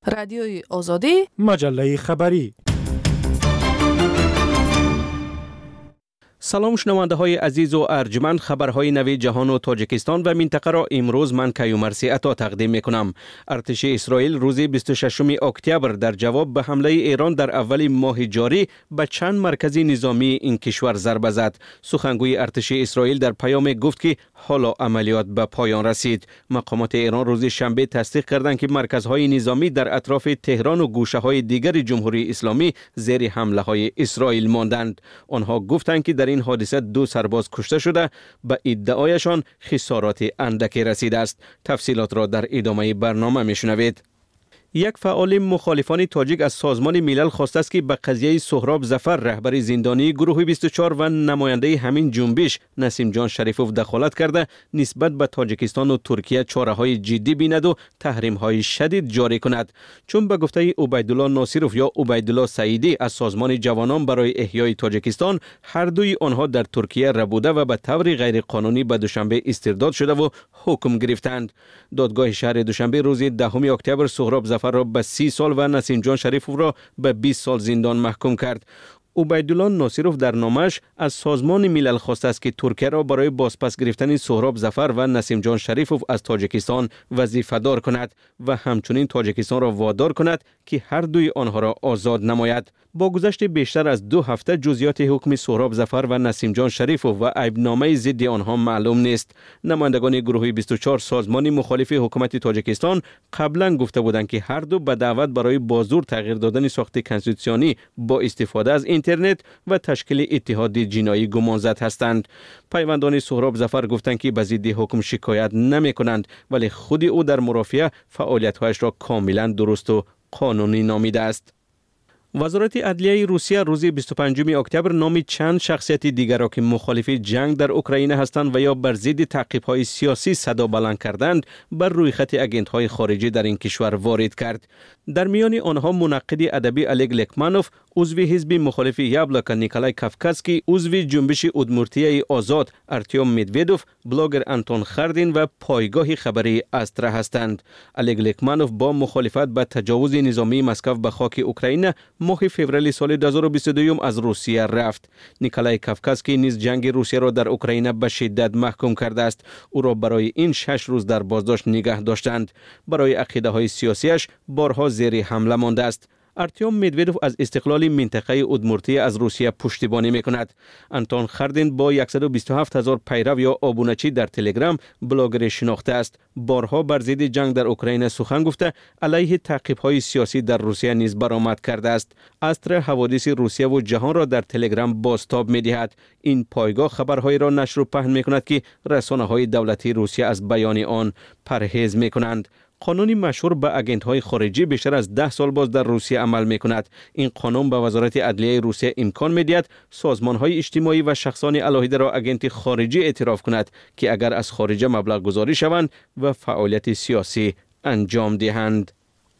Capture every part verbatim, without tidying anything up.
رادیوی آزادی، مجله خبری. سلام شنونده های عزیز و ارجمند، خبرهای نوی جهان و تاجیکستان و منطقه را امروز من کیومرثی عطا تقدیم می کنم. ارتش اسرائیل روز بیست و ششم اکتبر در جواب به حمله ایران در اول ماه جاری به چند مرکز نظامی این کشور ضربه زد. سخنگوی ارتش اسرائیل در پیام گفت که حالا عملیات به پایان رسید. مقامات ایران روز شنبه تصدیق کردند که مرکزهای نظامی در اطراف تهران و گوشه های دیگر جمهوری اسلامی زیر حمله های اسرائیل ماندند. آنها گفتند که در این حادثه دو سرباز کشته شده، به ادعایشان خسارات اندکی رسیده است. تفصیلات را در ادامه برنامه میشنوید. یک فعال مخالفان تاجیک از سازمان ملل خواسته است که به قضیه سهراب ظفر رهبر زندانی گروه بیست و چهار و نماینده همین جنبش نسیم جان شریفوف دخالت کرده نسبت به تاجیکستان و ترکیه چاره‌های جدی بیند و تحریم‌های شدید جاری کند. چون به گفته عبیدالله ناصروف یا عبیدالله سعیدی از سازمان جوانان برای احیای تاجیکستان، هر دوی آنها در ترکیه ربوده و به طور غیر قانونی به دوشنبه استرداد شده و حکم گرفتند. دادگاه شهر دوشنبه روز دهم اکتبر سهراب ظفر را به سی سال و نسیم جان شریفوف را به بیست سال زندان محکوم کرد. عبیدالله ناصروف در نامش از سازمان ملل خواسته است که ترکیه را برای بازپس گرفتن سهراب ظفر و نسیم جان شریفوف از تاجیکستان وظیفه دار کند و همچنین تاجیکستان را وادار کند که هر دوی آنها را آزاد نماید. با گذشت بیشتر از دو هفته جزئیات حکم سهراب ظفر و نسیم جان شریفوف و عیبنامه ضد آنها معلوم نیست. نمایندگان گروه بیست و چهار سازمان مخالف حکومت تاجیکستان قبلا گفته بودند که هر دو به دعوت برای بازور تغییر دادن ساخت کنستیتوسیونی با استفاده از اینترنت و تشکیل اتحاد جنایی گمانزد هستند. پیوندان سهراب ظفر گفتند که به ضد حکم شکایت نمی کنند، ولی خود او در مرافعه فعالیت‌هایش را کاملا درست و قانونی نامیده است. وزارت عدلیه روسیه روز بیست و پنجم اکتبر نام چند شخصیت دیگر را که مخالف جنگ در اوکراین هستند و یا بر ضد تعقیب‌های سیاسی صدا بلند کردند بر روی خط آگنت‌های خارجی در این کشور وارد کرد. در میان آنها منقد ادبی الگ لکمانوف، عضو حزب مخالف یابلکا نیکلای کافکاسکی، عضو جنبش ادمورتیای آزاد ارتیوم مدویدوف، بلاگر انتون خردین و پایگاه خبری استرا هستند. الگ لکمانوف با مخالفت به تجاوز نظامی مسکو به خاک اوکراین ماه فوریه سال دو هزار و بیست و دو از روسیه رفت. نیکلای کافکاسکی نیز جنگ روسیه را در اوکراین به شدت محکوم کرده است. او را برای این شش روز در بازداشت نگه داشتند. برای عقیده های سیاسیش بارها زیر حمله مانده است. ارتیوم مدویدوف از استقلال منطقه ادمورتیه از روسیه پشتیبانی میکند. انتون خردین با صد و بیست و هفت هزار پیرو یا آبونچی در تلگرام بلاگر شناخته است. بارها بر ضد جنگ در اوکراین سخن گفته علیه تعقیب‌های سیاسی در روسیه نیز برآمد کرده است. استر حوادث روسیه و جهان را در تلگرام بازتاب می‌دهد. این پایگاه خبرهای را نشر و پهن میکند که رسانه‌های دولتی روسیه از بیان آن پرهیز میکنند. قانون مشهور به آگنت‌های خارجی بیشتر از ده سال باز در روسیه عمل می‌کند. این قانون به وزارت عدلیه روسیه امکان می‌دهد سازمان‌های اجتماعی و شخصان علاهیده را آگنت خارجی اعتراف کند که اگر از خارج مبلغ گذاری شوند و فعالیت سیاسی انجام دهند.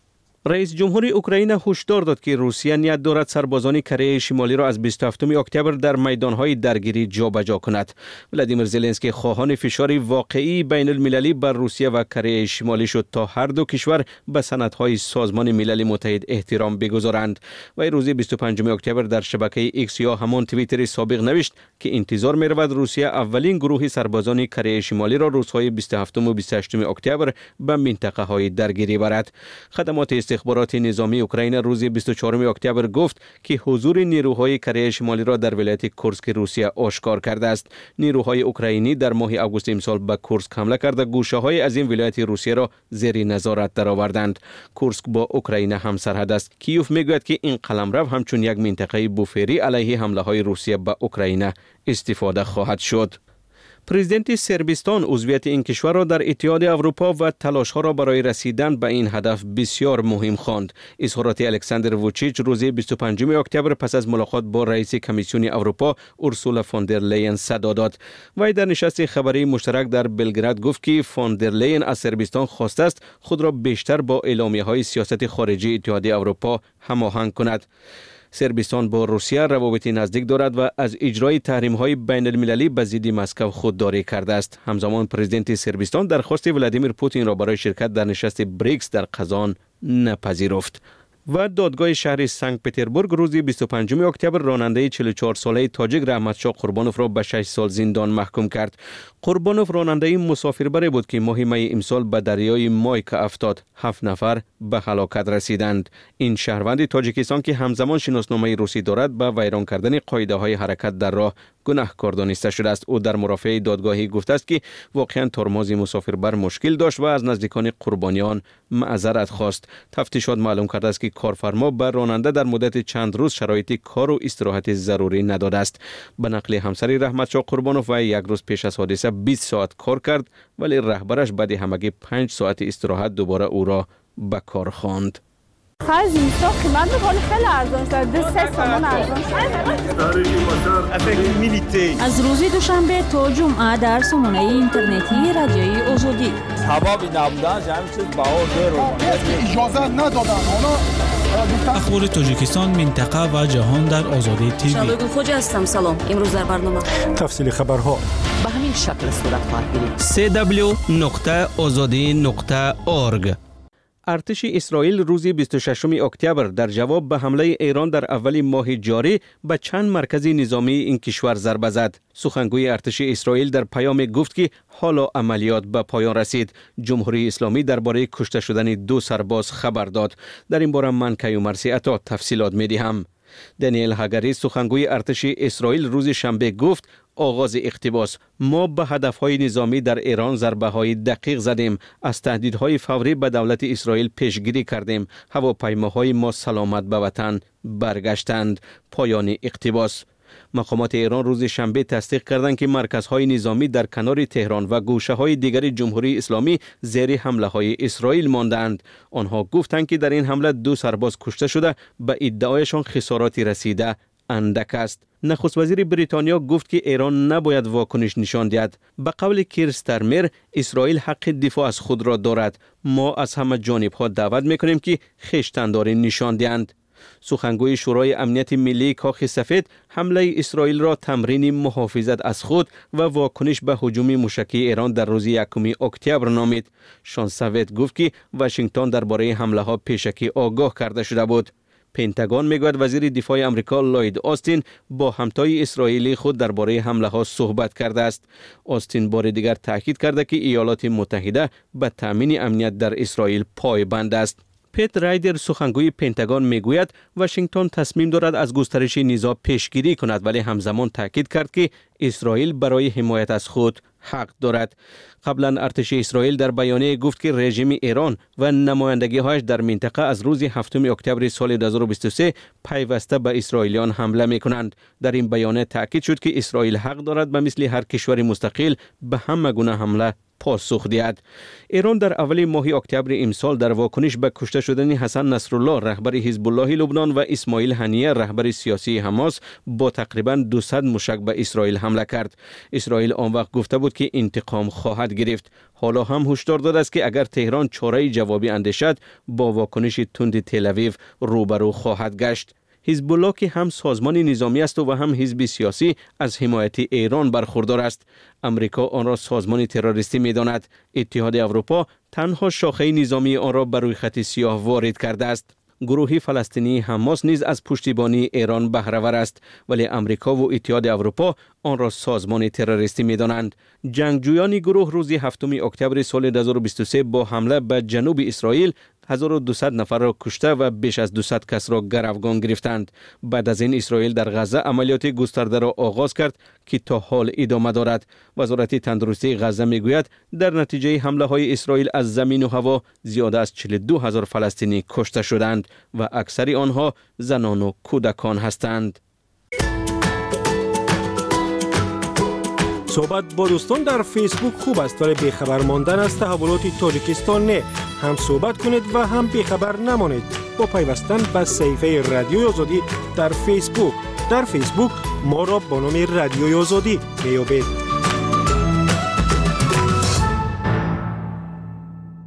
رئیس جمهور اوکراین هشدار داد که روسیه نیت دارد سربازان کره شمالی را از بیست و هفتم اکتبر در میدانهای درگیری جابجا کند. ولادیمیر زلنسکی خواهان فشار واقعی بین المللی بر روسیه و کره شمالی شد تا هر دو کشور به سندهای سازمان ملل متحد احترام بگذارند. و روز بیست و پنجم اکتبر در شبکه ایکس یا همان توییتر سابق نوشت که انتظار می‌رود روسیه اولین گروه سربازان کره شمالی را روزهای بیست و هفتم و بیست و هشتم اکتبر به منطقه‌های درگیری برد. خدمات استخبارات نظامی اوکراین روز بیست و چهارم اکتبر گفت که حضور نیروهای کره شمالی را در ولایت کورسک روسیه آشکار کرده است. نیروهای اوکراینی در ماه آگوست امسال به کورسک حمله کرده گوشه‌های از این ولایت روسیه را زیر نظارت درآوردند. کورسک با اوکراین همسرحد است. کیوف میگوید که این قلمرو همچون یک منطقه بوفری علیه حمله‌های روسیه به اوکراین استفاده خواهد شد. پرزیدنت سربستان عضویت این کشور را در اتحاد اروپا و تلاش‌ها را برای رسیدن به این هدف بسیار مهم خواند. اظهارات الکساندر ووچیچ روز بیست و پنجم اکتبر پس از ملاقات با رئیس کمیسیون اروپا اورسولا فون در لین صدا داد. وی در نشست خبری مشترک در بلگراد گفت که فون در لین از سربستان خواسته است خود را بیشتر با اعلامیه‌های سیاست خارجی اتحاد اروپا هماهنگ کند. سربستان با روسیه روابط نزدیک دارد و از اجرای تحریم‌های بین المللی به ضد مسکو خودداری کرده است. همزمان پرزیدنت سربستان درخواست ولادیمیر پوتین را برای شرکت در نشست بریکس در قزان نپذیرفت. و دادگاه شهر سنت پتربورگ روز بیست و پنجم اکتبر راننده چهل و چهار ساله تاجیک رحمتشاه قربانوف را به شش سال زندان محکوم کرد. قربانوف راننده مسافربر بود که ماه می امسال به دریای مایکا افتاد. هفت نفر به هلاکت رسیدند. این شهروند تاجیکستان که همزمان شناسنامه روسی دارد به ویران کردن قاعده های حرکت در راه گناهکار دانسته شده است. او در مرافعه دادگاهی گفته است که واقعا ترمز مسافربر مشکل داشت و از نزدیکان قربانیان معذرت خواست. تفتیشات معلوم کرده است که کارفرما بر راننده در مدت چند روز شرایط کار و استراحت ضروری نداده است. به نقل همسر رحمتشاه قربانوف و یک روز پیش از حادثه بیست ساعت کار کرد ولی رهبرش بعد همگی پنج ساعت استراحت دوباره او را به کار خواند. خرج اینستا قیمت میکنه خیلی ارزان شد. دو سه سامان ارزان شد. از روز دوشنبه تا جمعه در سامانه اینترنتی رادیوی آزادی. هوا بی نبودن همین چیز باور دارو. اجازه ندادن. اخبار تاجیکستان، منطقه و جهان در آزادی تیوی. شادو خوج هستم. سلام. امروز در برنامه تفصیل خبرها به همین شکل صورت خواهد گرفت. سی دبلیو نقطه آزادی نقطه اورگ. ارتش اسرائیل روز بیست و ششم اکتبر در جواب به حمله ایران در اول ماه جاری به چند مرکز نظامی این کشور ضربه زد. سخنگوی ارتش اسرائیل در پیام گفت که حالا عملیات به پایان رسید. جمهوری اسلامی درباره کشته شدن دو سرباز خبر داد. در این باره من کیومرثی عطا تفصیلات می‌دهم. دانیل هاگاری سخنگوی ارتش اسرائیل روز شنبه گفت آغاز اقتباس: ما به هدفهای نظامی در ایران ضربه های دقیق زدیم. از تهدیدهای فوری به دولت اسرائیل پیشگیری کردیم. هواپیماهای ما سلامت به وطن برگشتند. پایان اقتباس. مقامات ایران روز شنبه تصدیق کردند که مرکزهای نظامی در کنار تهران و گوشه‌های دیگر جمهوری اسلامی زیر حمله‌های اسرائیل ماندند. آنها گفتند که در این حمله دو سرباز کشته شده، به ادعایشان خساراتی رسیده اندک است. نخست وزیر بریتانیا گفت که ایران نباید واکنش نشان دهد. به قول کیر استارمر، اسرائیل حق دفاع از خود را دارد. ما از همه جانب‌ها دعوت می‌کنیم که خویشتن‌داری نشان دهند. سخنگوی شورای امنیت ملی کاخ سفید حمله اسرائیل را تمرین محافظت از خود و واکنش به هجوم موشکی ایران در روز یکم اکتبر نامید. شان سوید گفت که واشنگتن درباره حمله ها پیشکی آگاه کرده شده بود. پنتاگون میگوید وزیر دفاع آمریکا لوید آستین با همتای اسرائیلی خود درباره حمله ها صحبت کرده است. آستین بار دیگر تاکید کرده که ایالات متحده به تامین امنیت در اسرائیل پایبند است. پیت رایدر سخنگوی پنتاگون میگوید واشنگتن تصمیم دارد از گسترش نزاع پیشگیری کند، ولی همزمان تاکید کرد که اسرائیل برای حمایت از خود حق دارد. قبلا ارتش اسرائیل در بیانیه گفت که رژیم ایران و نمایندگی‌هایش در منطقه از روز هفتم اکتبر سال دو هزار و بیست و سه پیوسته به اسرائیلیان حمله می‌کنند. در این بیانیه تاکید شد که اسرائیل حق دارد به مثل هر کشور مستقل به همه گونه حمله پاسخ دهد. ایران در اول ماه اکتبر امسال در واکنش به کشته شدن حسن نصرالله رهبر حزب الله لبنان و اسماعیل هنیه رهبر سیاسی حماس با تقریباً دویست مشک به اسرائیل حمله کرد. اسرائیل آن وقت گفته بود که انتقام خواهد گرفت. حالا هم هشدار داده است که اگر تهران چاره جوابی اندیشد با واکنش تند تل‌آویو روبرو خواهد گشت. حزب الله که هم سازمان نظامی است و هم حزب سیاسی از حمایت ایران برخوردار است. امریکا آن را سازمان تروریستی می‌داند. اتحاد اروپا تنها شاخه نظامی آن را بر روی خط سیاه وارد کرده است. گروه فلسطینی حماس نیز از پشتیبانی ایران بهره‌ور است، ولی امریکا و اتحاد اروپا آن را سازمان تروریستی می‌دانند. جنگجویان گروه روز هفتم اکتبر سال دو هزار و بیست و سه با حمله به جنوب اسرائیل هزار و دویست نفر را کشته و بیش از دویست کس را گروگان گرفتند. بعد از این اسرائیل در غزه عملیات گسترده را آغاز کرد که تا حال ادامه دارد. وزارت تندرستی غزه میگوید در نتیجه حمله های اسرائیل از زمین و هوا زیاده از چهل و دو هزار فلسطینی کشته شدند و اکثر آنها زنان و کودکان هستند. صحبت با دوستان در فیسبوک خوب است، ولی بیخبر ماندن از تحولات تاجیکستان نه. هم صحبت کنید و هم بیخبر نمانید با پیوستن به صفحه رادیوی آزادی در فیسبوک. در فیسبوک ما را با نام رادیوی آزادی میابید.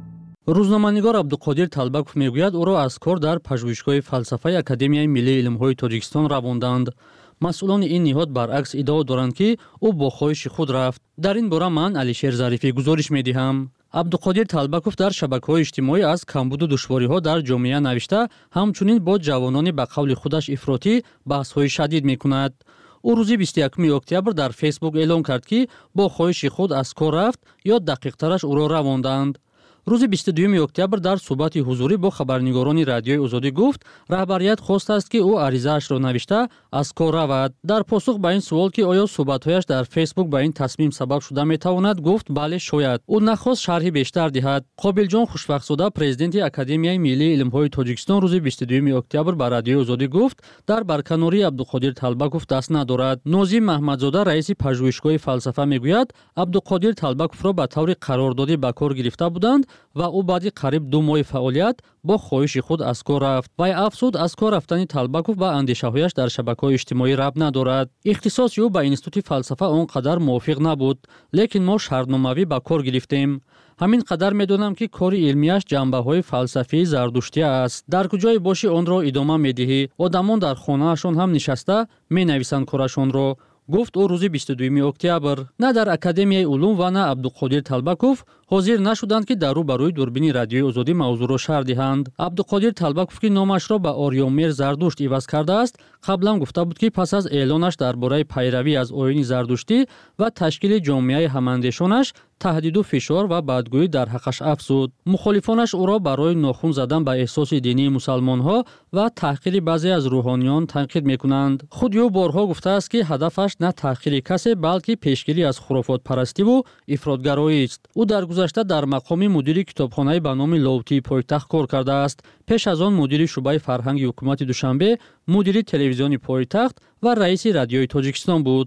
рӯзноманигор Абдуқодир Талбаков мегӯяд, ӯро аз кор дар пажӯҳишгоҳи фалсафаи Академияи Миллии илмҳои Тоҷикистон равонданд. масъулони ин ниҳод баръакс иддао доранд, ки ӯ бо хоҳиши худ рафт. дар ин бора ман Алишер Зарифӣ гузориш медиҳам. Абдуқодир Талбаков дар шабакаҳои иҷтимоӣ аз камбуду душвориҳо дар ҷомеа навишта, ҳамчунин бо ҷавонони ба қавли худаш ифротӣ баҳсҳои шадид мекунад. ӯ рӯзи бисту якуми октябр дар фейсбук эълон кард, ки бо хоҳиши худ аз кор рафт ё дақиқтараш ӯро равонданд. рӯзи бисту дуюми октябр дар суҳбати ҳузурӣ бо хабарнигорони Радиои Озодӣ гуфт, раҳбарият хостааст, ки ӯ аризаашро навишта аз кор равад. дар посух ба ин суол, ки оё суҳбатҳояш дар фейсбук ба ин тасмим сабаб шуда метавонад, гуфт бале шояд. ӯ нахост шарҳи бештар диҳад. Қобилҷон Хушвақтзода, президенти Академияи Миллии илмҳои Тоҷикистон, рӯзи бисту дуюми октябр ба Радиои Озодӣ гуфт, дар барканории Абдуқодир Талбаков даст надорад. Нозим Маҳмадзода, раиси пажӯҳишгоҳи фалсафа мегӯяд, Абдуқодир Талбаковро ба таври қарордодӣ ба кор гирифта буданд ва ӯ баъди қариб ду моҳи фаъолият бо хоҳиши худ аз кор рафт. Вай афзуд, аз кор рафтани Талбаков ба андешаҳояш дар шабакаҳои иҷтимоӣ рабт надорад. ихтисоси ӯ ба институти фалсафа он қадар мувофиқ набуд, лекин мо шартномавӣ ба кор гирифтем. ҳамин қадар медонам, ки кори илмияш ҷанбаҳои фалсафии зардуштӣ аст. дар куҷое бошӣ онро идома медиҳӣ. одамон дар хонаашон ҳам нишаста менависанд корашонро, гуфт ӯ рӯзи бисту дуюми октябр. На дар Академияи улум ва на Абдуқодир Талбаков ҳозир нашуданд, ки дар рӯ ба рӯи дурбини Радиои Озодӣ мавзӯъро шарҳ диҳанд. Абдуқодир Талбаков, ки номашро ба Орёмер Зардушт иваз кардааст, қаблан гуфта буд, ки пас аз эълонаш дар бораи пайравӣ аз оини зардуштӣ ва ташкили ҷомеаи ҳамандешонаш таҳдиду фишор ва бадгӯӣ дар ҳаққаш афзуд. мухолифонаш ӯро барои нохун задан ба эҳсоси динии мусалмонҳо ва таҳқири баъзе аз рӯҳониён танқид мекунанд. худи ӯ борҳо гуфтааст, ки ҳадафаш на таҳқири касе, балки пешгирӣ аз хурофотпарастиву ифротгароист. ӯ дар гузашта дар мақоми мудири китобхонаи ба номи Ловтии Пойтахт кор кардааст. пеш аз он мудири шуъбаи фарҳанги ҳукумати Душанбе, мудири телевизиони Пойтахт ва раиси Радиои Тоҷикистон буд.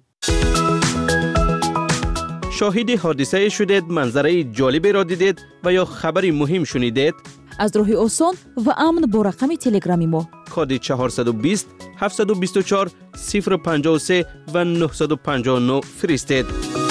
شاهد حادثه شدید، منظره جالبی را دیدید و یا خبری مهم شنیدید؟ از راه آسان و امن با رقم تلگرامی ما کد چهارصد و بیست هفتصد و بیست و چهار صفر پنجاه و سه و نهصد و پنجاه و نه فرستید.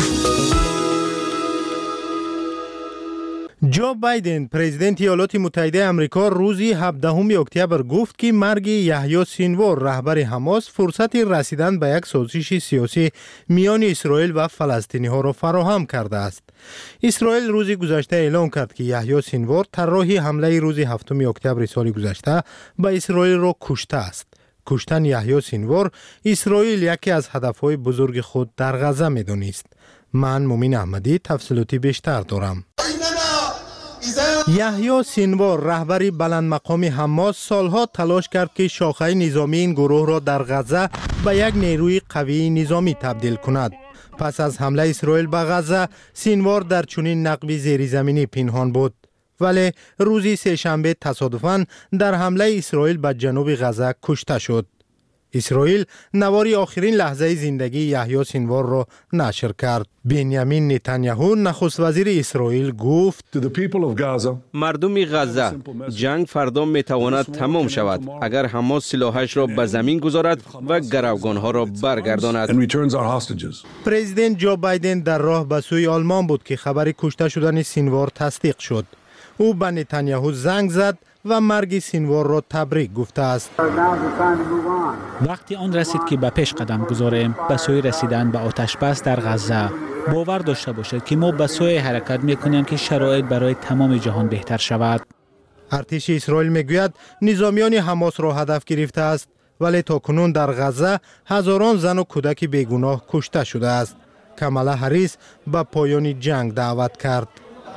جو بایدن پرزیدنت ایالات متحده آمریکا روزی هفدهم اکتبر گفت که مرگ یحیی سینوار رهبر حماس فرصت رسیدن به یک سازش سیاسی میان اسرائیل و فلسطینی ها را فراهم کرده است. اسرائیل روزی گذشته اعلام کرد که یحیی سینوار طراح حمله روز هفتم اکتبر سال گذشته به اسرائیل را کشته است. کشتن یحیی سینوار اسرائیل یکی از هدفهای بزرگ خود در غزه می‌دانست. من مومین احمدی تفصیلاتی بیشتر دارم. یحیی سینوار رهبری بلند مقام حماس سالها تلاش کرد که شاخه نظامی این گروه را در غزه به یک نیروی قوی نظامی تبدیل کند. پس از حمله اسرائیل به غزه، سینوار در چنین نقبی زیرزمینی پنهان بود. ولی روزی سه‌شنبه تصادفاً در حمله اسرائیل به جنوب غزه کشته شد. اسرائیل نواری آخرین لحظه زندگی یحیی سینوار را نشر کرد. بنیامین نتانیاهو نخست وزیر اسرائیل گفت: مردم غزه، جنگ فردا میتواند تمام شود اگر حماس سلاحش را به زمین گذارد و گروگانها را برگرداند. پرزیدنت جو بایدن در راه به سوی آلمان بود که خبر کشته شدن سینوار تصدیق شد. او به نتانیاهو زنگ زد و مرگ سینوار را تبریک گفته است. وقتی آن رسید که به پیش قدم گذاریم به سوی رسیدن به آتش بس در غزه. باور داشته باشید که ما به سوی حرکت میکنیم که شرایط برای تمام جهان بهتر شود. ارتش اسرائیل میگوید نظامیان حماس را هدف گرفته است، ولی تا کنون در غزه هزاران زن و کودک بیگناه کشته شده است. کامالا هریس به پایان جنگ دعوت کرد.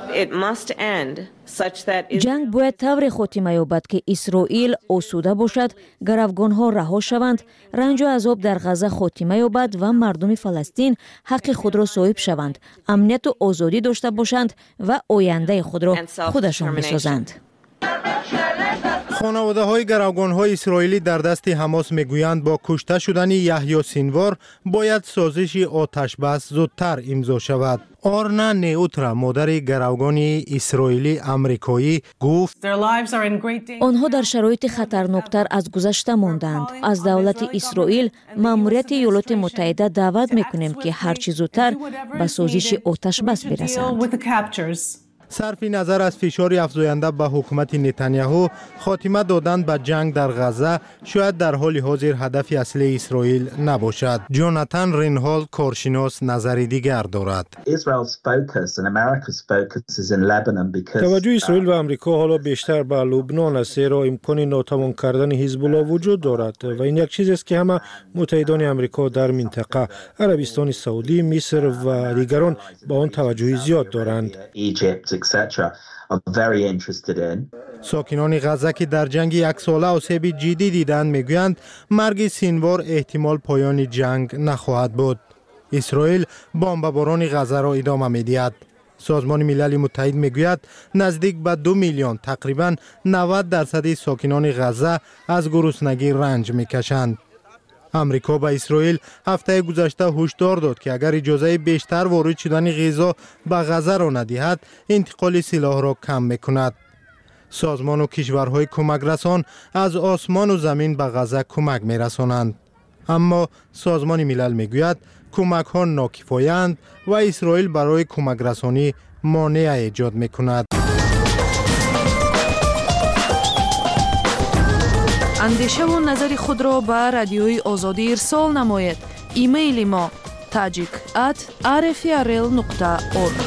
جنگ باید طور خاتمه یابد که اسرائیل آسوده باشد، گروگانها رها شوند، رنج و عذاب در غزه خاتمه یابد و مردم فلسطین حق خود را صاحب شوند، امنیت و آزادی داشته باشند و آینده خود را خودشان بسازند. خانواده های گروگان های اسرائیلی در دست حماس میگویند با کشته شدن یحیی سینوار باید سازش آتش بس زودتر امضا شود. آرنا نیوترا، مادر گروگان اسرائیلی آمریکایی، گفت آنها در شرایط خطرناکتر از گذشته ماندند. از دولت اسرائیل، ماموریت ایالات متحده دعوت میکنیم که هرچی زودتر به سازش آتش بس برسند. صرف نظر از فشار افزاینده به حکومت نتانیاهو، خاتمه دادن به جنگ در غزه شاید در حال حاضر هدف اصلی اسرائیل نباشد. جوناتان رینهولد کارشناس نظر دیگر دارد. توجه اسرائیل و آمریکا حالا بیشتر به لبنان است، زیرا امکان ناتوان کردن حزب الله وجود دارد و این یک چیز است که همه متحدان آمریکا در منطقه، عربستان سعودی، مصر و دیگران با آن توجه زیاد دارند. ساکنان غزه که در جنگ یک ساله آسیب جدی دیدند میگویند مرگ سینوار احتمال پایان جنگ نخواهد بود. اسرائیل بمباران غزه را ادامه میدهد. سازمان ملل متحد میگوید نزدیک به دو میلیون، تقریباً نود درصد ساکنان غزه از گرسنگی رنج میکشند. امریکا به اسرائیل هفته گذشته هشدار داد که اگر اجازه بیشتر وارد شدن غذا به غزه را ندهد، انتقال سلاح را کم میکند. سازمان و کشورهای کمک رسان از آسمان و زمین به غزه کمک میرسانند، اما سازمان ملل میگوید کمک ها ناکفایند و اسرائیل برای کمک رسانی مانع ایجاد میکند. اندیشه و نظر خود را به رادیوی آزادی ارسال نماید. ایمیل ما tajik at r f r l نقطه org.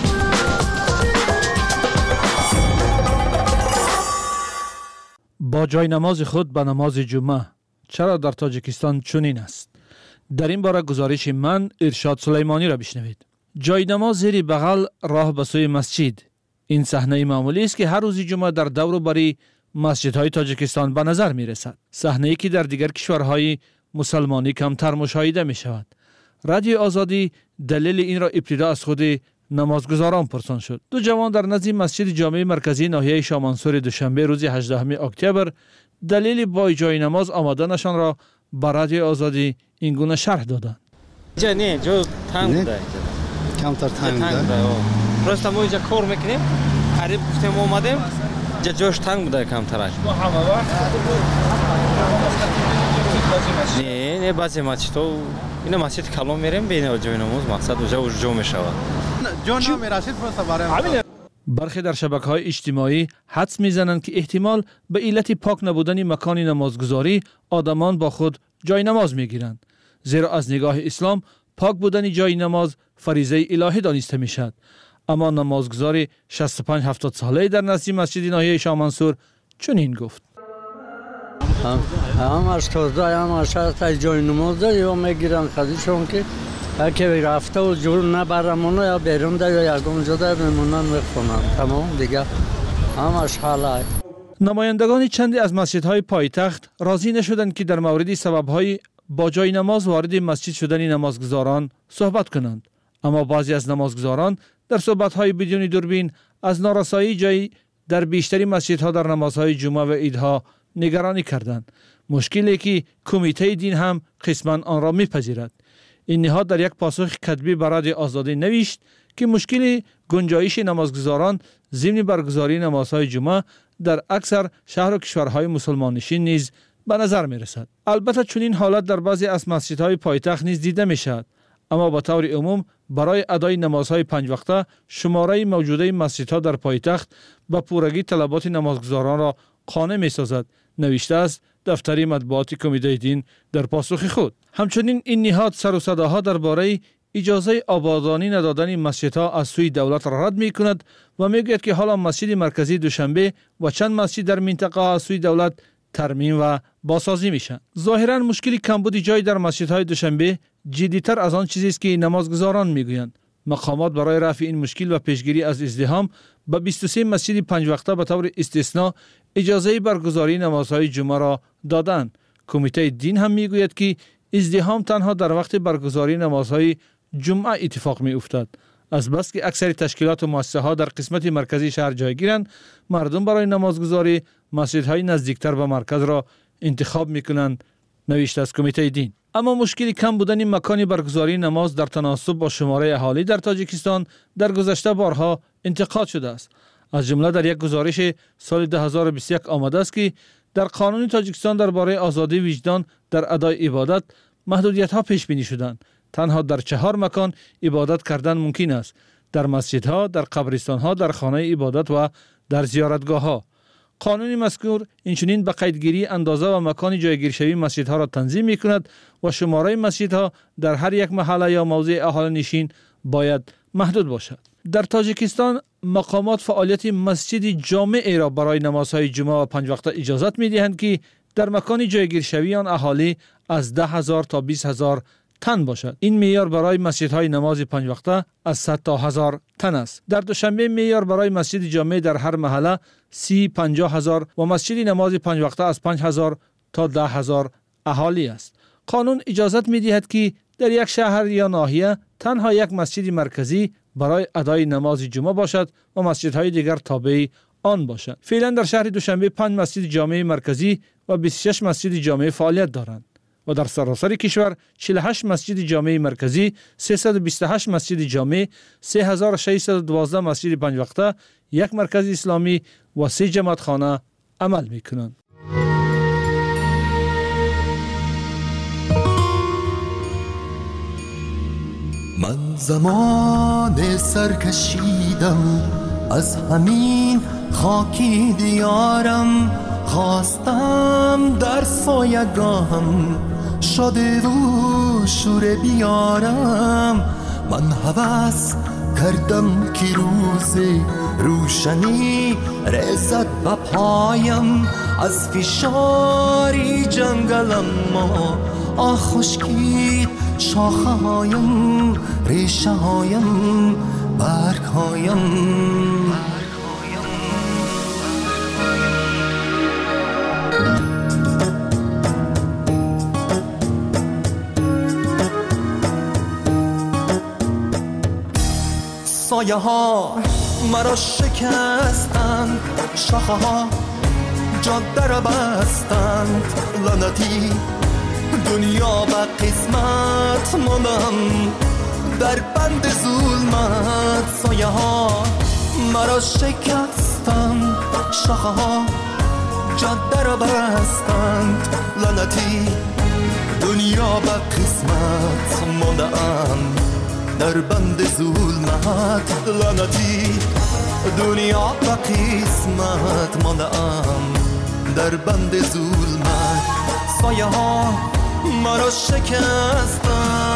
با جای نماز خود به نماز جمعه چرا در تاجیکستان چنین است؟ در این باره گزارش من ارشاد سلیمانی را بشنوید. جای نماز زیر بغل راه به سوی مسجد. این صحنه معمولی است که هر روز جمعه در دور و بر مسجدهای تاجیکستان به نظر می رسد. صحنه‌ای که در دیگر کشورهای مسلمانی کمتر مشاهده می شود. رادیو آزادی دلیل این را ابتدا از خود نمازگزاران پرسان شد. دو جوان در نزد مسجد جامع مرکزی ناحیه شامانسور دوشنبه روز هجدهم اکتبر دلیل با جای نماز آمدنشان را به رادیو آزادی این گونه شرح دادند. جا نه جو تنگ بوده. کمتر تنگ بوده. راست ما اینجا کار میکنیم. قریب گفتیم اومدیم. جا جوش تنگ بوده کمترش. نه نه بعضی مسجد تو اینا مسجد کلام میریم بین جای نماز مقصد اونجا جو میشود. جو نمیرسید پس برای برخی در شبکه‌های اجتماعی حدس میزنند که احتمال به علت پاک نبودن مکان نمازگزاری آدمان با خود جای نماز میگیرند، زیرا از نگاه اسلام پاک بودن جای نماز فریضه الهی دانسته میشد. اما نمازگزار شصت و پنج هفتاد ساله در نزد مسجد ناحیه شامانسور چنین گفت: همش تازه همش از جای نماز یا میگیرن خودشون که اگه رفته و جور نبرمونه یا بیرون ده یا یکم جدا میمونن میخونن تمام دیگه همش حاله. نمایندگان چندی از مسجدهای پایتخت راضی نشدند که در مورد سببهای با جای نماز وارد مسجد شدن نمازگزاران صحبت کنند، اما بعضی از نمازگزاران در صحبت‌های بدون دوربین از نارسایی جای در بیشتری مسجدها در نمازهای جمعه و عیدها نگرانی کردند، مشکلی که کمیته دین هم قسماً آن را میپذیرد. این نهاد در یک پاسخ کتبی به رادیو آزادی نوشت که مشکل گنجایش نمازگزاران ضمن برگزاری نمازهای جمعه در اکثر شهر و کشورهای مسلمان نشین نیز به نظر می رسد. البته چنین حالت در بعضی از مسجدهای پایتخت نیز دیده می شود، اما به طور عموم برای ادای نمازهای پنج وقته شماره موجوده مسجدها در پایتخت به پورگی طلبات نمازگزاران را قانع می سازد، نوشته است دفتر مطبوعات کمیته دین در پاسخ خود. همچنین این نهاد سر و صداها درباره اجازه آبادانی ندادن مسجدها از سوی دولت را رد می کند و می گوید که حالا مسجد مرکزی دوشنبه و چند مسجد در منطقه از سوی دولت ترمیم و بازسازی میشن. ظاهرا مشکل کمبود جای در مسجدهای دوشنبه جدی‌تر از آن چیزی است که نمازگزاران میگویند. مقامات برای رفع این مشکل و پیشگیری از ازدحام به بیست و سه مسجد پنج وقته به طور استثنا اجازه برگزاری نمازهای جمعه را دادند. کمیته دین هم میگوید که ازدحام تنها در وقت برگزاری نمازهای جمعه اتفاق می افتد. از بس که اکثر تشکیلات و مؤسسه ها در قسمت مرکزی شهر جای گیرند، مردم برای نمازگزاری مسجدهای نزدیکتر به مرکز را انتخاب می کنند، نوشته از کمیته دین. اما مشکل کم بودن مکان برگزاری نماز در تناسب با شماره اهالی در تاجیکستان در گذشته بارها انتقاد شده است. از جمله در یک گزارش سال دو هزار و بیست و یک آمده است که در قانون تاجیکستان درباره آزادی وجدان در ادای عبادت محدودیت ها پیش بینی شدند. تنها در چهار مکان عبادت کردن ممکن است. در مسجدها، در قبرستانها، در خانه عبادت و در زیارتگاهها. قانون مذکور اینچنین به قیدگیری اندازه و مکان جایگیرشوی مسجدها را تنظیم می کند و شماره مسجدها در هر یک محله یا موضع اهالی نشین باید محدود باشد. در تاجیکستان مقامات فعالیت مسجد جامع را برای نمازهای جمعه و پنج وقته اجازت می دهند که در مکان جایگیرشوی آن اهالی از ده هزار تا بیست هزار تن باشد. این معیار برای مسجدهای نماز پنج وقته از صد تا هزار تن است. در دوشنبه معیار برای مسجد جامع در هر محله سی پنجاه هزار و مسجد نماز پنج وقته از پنج هزار تا ده هزار اهالی است. قانون اجازت می دهد که در یک شهر یا ناحیه تنها یک مسجد مرکزی برای ادای نماز جمعه باشد و مسجدهای دیگر تابع آن باشد. فعلا در شهر دوشنبه پنج مسجد جامع مرکزی و بیست و شش مسجد جامع فعالیت دارند و در سراسر کشور چهل و هشت مسجد جامع مرکزی، سیصد و بیست و هشت مسجد جامع، سه هزار و ششصد و دوازده مسجد پنج وقته، یک مرکز اسلامی و سه جماعتخانه عمل می‌کنند. من زمان سرکشیدم از همین خاکی دیارم، خواستم در سایگاهم شاده و شور بیارم. من هوس کردم که روز روشنی رسد به پایم، از فشاری جنگلم ما آه خشکید شاخه هایم، ریشه هایم، برگ هایم. سایه ها مرا شکستند، شاخه ها جاده را بستند، لعنتی دنیا و قسمت ماندم در بند ظلمت. سایه ها مرا شکستند، شاخه ها جاده را بستند، لعنتی دنیا و قسمت ماندم در بند ظلمت. لعنتی دنیا و قسمت ماندم در بند ظلمت. سایه ها مرا شکستند.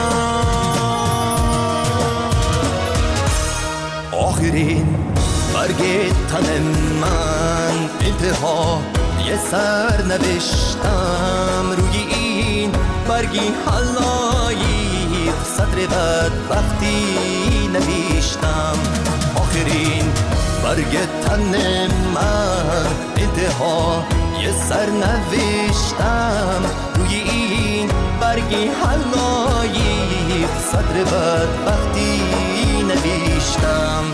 آخرین برگ تن من انتها یه سر نوشتم، روی این برگی حلایق صدر بدبختی نوشتم. آخرین برگ تن من انتها یه سر نوشتم، روی این برگی حلایق صدر بدبختی نوشتم.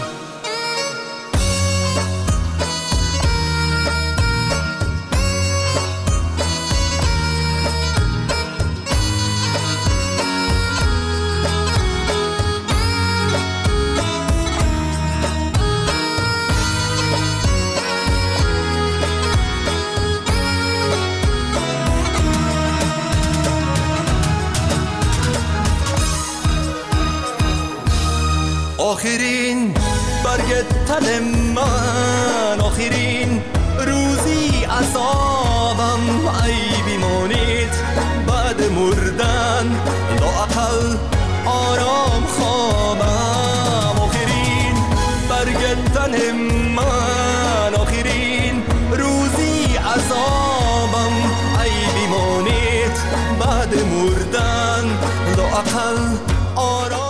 آخرین برگ تن من، آخرین روزی عذابم، ای بیمانید بعد مردن لااقل آرام خوابم. آخرین برگ تن من، آخرین روزی عذابم، ای بیمانید بعد مردن لااقل آرام.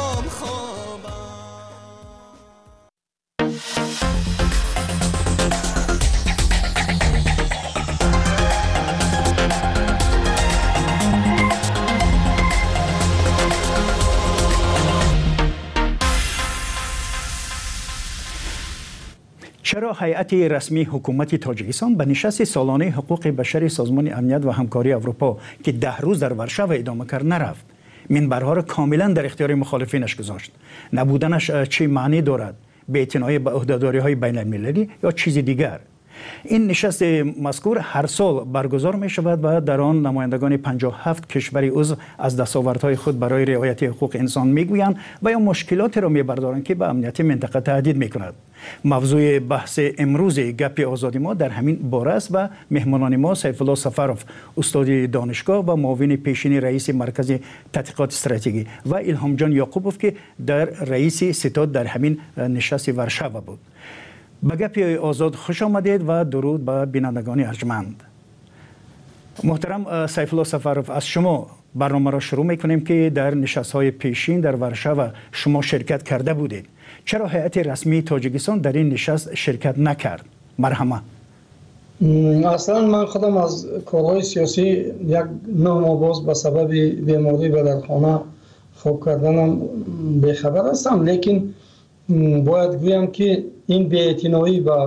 چرا هیئت رسمی حکومت تاجیکستان به نشست سالانه حقوق بشر سازمان امنیت و همکاری اروپا که ده روز در ورشو ادامه کرد نرفت؟ منبرها را کاملا در اختیار مخالفینش گذاشت. نبودنش چه معنی دارد؟ بی‌اعتنایی به عهده‌داری‌های بین المللی یا چیز دیگر؟ این نشست مذکور هر سال برگزار می شود و در آن نمایندگان پنجاه و هفت کشور عضو از دستاوردهای خود برای رعایت حقوق انسان میگویند و یا مشکلاتی را میبردارند که به امنیت منطقه تهدید میکند. موضوع بحث امروز گپ آزادی ما در همین باره است و مهمانان ما سیف الله سفروف استاد دانشگاه و معاون پیشین رئیس مرکز تحقیقات استراتژی و الهام جان یعقوبوف که در رئیس ستاد در همین نشست ورشاو بود. به گپ آزاد خوش آمدید و درود به بینندگان ارجمند. محترم سیف الله سفروف، از شما برنامه را شروع میکنیم که در نشست‌های پیشین در ورشاو شما شرکت کرده بودید. چرا هیئت رسمی تاجیکستان در این نشست شرکت نکرد؟ مرحمه. اصلا من خودم از کارهای سیاسی یک نه ماه باز به سبب بیماری و در خانه خواب کردنم بیخبر هستم، لیکن باید گویم که این بی‌اعتنایی و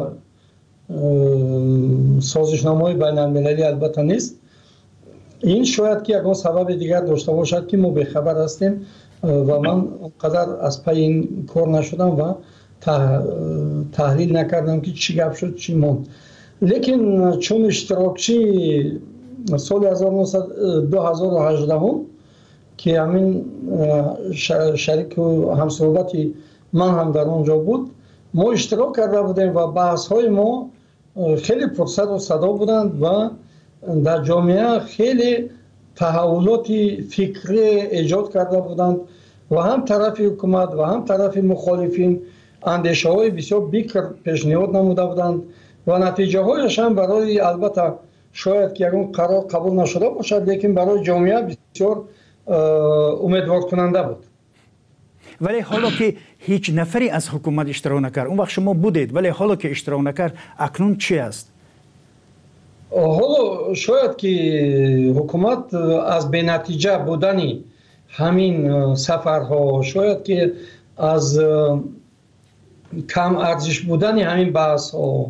سازشنامه‌های بین المللی البته نیست. این شاید که یکان سبب دیگر داشته باشد که ما بیخبر هستیم و من قدر از پی این کار نشدم و تحلیل نکردم که چی گپ شد چی موند. لیکن چون اشتراکچی سال دو هزار و هجده که همین شریک و همصحبتی من هم در اونجا بود، ما اشتراک کرده بودیم و بحث های ما خیلی پرسد و صدا بودند و در جامعه خیلی تحولات فکری ایجاد کرده بودند و هم طرف حکومت و هم طرف مخالفین اندیشه های بسیار بیکر پیشنهاد نموده بودند و نتیجه هایش هم برای البته شاید که یکون قرار قبول نشده باشد، لیکن برای جامعه بسیار امیدوار کننده بود. ولی حالا که هیچ نفری از حکومت اشتراک نکرد، اون وقت شما بودید، ولی حالا که اشتراک نکرد اکنون چی است؟ حالا شاید که حکومت از بی نتیجه بودنی همین سفرها، شاید که از کم ارزش بودنی همین بحث ها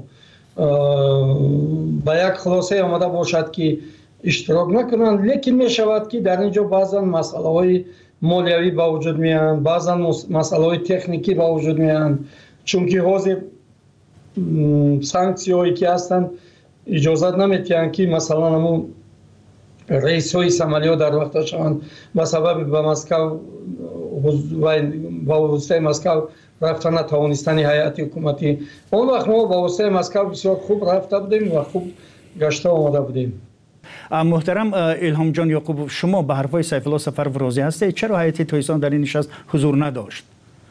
به یک خلاصه آمده باشد که اشتراک نکنند، لیکن می شود که در اینجا بعضا مسئله های مالیوی با وجود میان، بعضا مسئله های تکنیکی با وجود میان، چون که حاضر سانکسی هایی که هستند اجازت نمیتیند که مثلا همون رئیس های سمالیا در وقت شوند و سبب به مسکو و با واسطه مسکو رفتن نتوانستن هیئت حکومتی. اون وقت ما با واسطه مسکو بسیار خوب رفته بودیم و خوب گشته آمده بودیم. محترم الهام جان یعقوب، شما به حرفای سیف الله سفروف راضی هستید؟ چرا هیئت تاجیکستان در این نشست حضور نداشت؟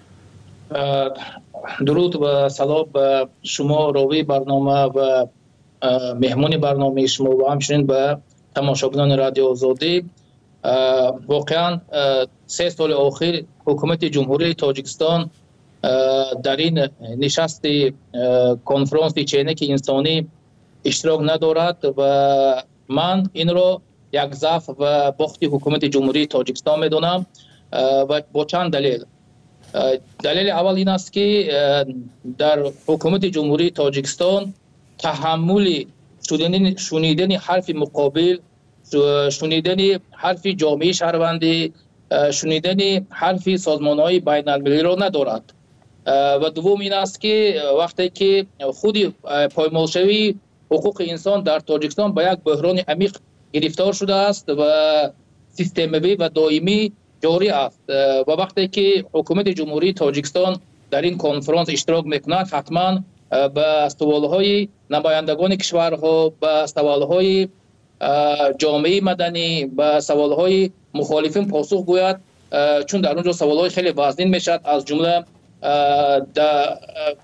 درود و سلام به شما راوی برنامه و مهمون برنامه شما و همچنین به تماشاگران رادیو آزادی. واقعا سه سال اخیر حکومت جمهوری تاجیکستان در این نشست کنفرانس چینک انسانی اشتراک ندارد و من این را یک ضعف و باخت حکومت جمهوری تاجیکستان میدونم و با چند دلیل. دلیل اول این است که در حکومت جمهوری تاجیکستان تحمل شنیدن حرف مقابل، شنیدن حرف جامعه شهروندی، شنیدن حرف سازمان‌های بین المللی را ندارد. و دوم این است که وقتی که خود پایمالشوی حقوق انسان در تاجیکستان به یک بحران عمیق گرفتار شده است و سیستمی و دائمی جاری است و وقتی که حکومت جمهوری تاجیکستان در این کنفرانس اشتراک میکند حتما به سوالهای نمایندگان کشورها، به سوالهای جامعه مدنی، به سوالهای مخالفین پاسخ گوید، چون در اونجا سوالهای خیلی وزین میشد، از جمله در,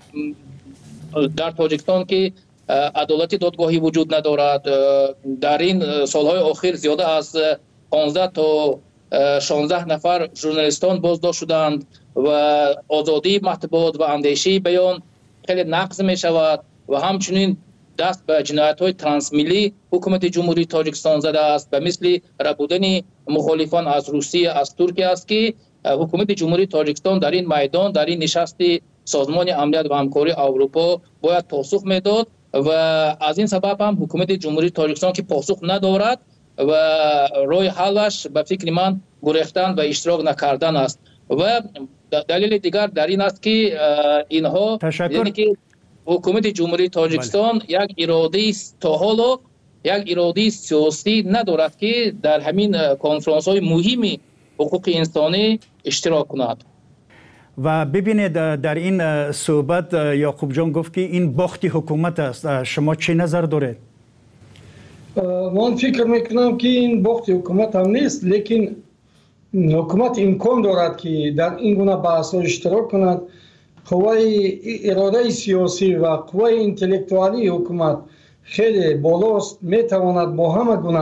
در تاجیکستان که عدالت دادگاهی وجود ندارد. در این سالهای اخیر زیاده از پانزده تا شانزده نفر ژورنالیستان بازداشت شدند و آزادی مطبوعات و اندیشه بیان خیلی نقض می شود و همچنین دست به جنایت های ترانسمیلی حکومت جمهوری تاجیکستان زده است و مثل ربودن مخالفان از روسیه، از ترکیه است که حکومت جمهوری تاجیکستان در این میدان، در این نشست سازمان امنیت و همکاری اروپا باید پاسخ میداد و از این سبب هم حکومت جمهوری تاجیکستان که پاسخ ندارد و راه حلش به فکر من گریختن و اشتراک نکردن است. و دلیل دیگر در این است که اینها یعنی که ҳукумати ҷумҳурии тоҷикистон як иродаи то ҳоло як иродаи сиёсӣ надорад ки дар ҳамин конферансҳои муҳими ҳуқуқи инсонӣ иштирок кунад. و ببینید در این صحبت یعقوب جان گفت که این باخت حکومت است. شما چه نظر دارید؟ من فکر میکنم که این باخت حکومت هم نیست، لیکن حکومت امکان دارد که در این گونه بحث اشتراک کند. قوه اراده سیاسی و قوه انتلکتوالی حکومت خیلی بالاست، میتواند با همه گونه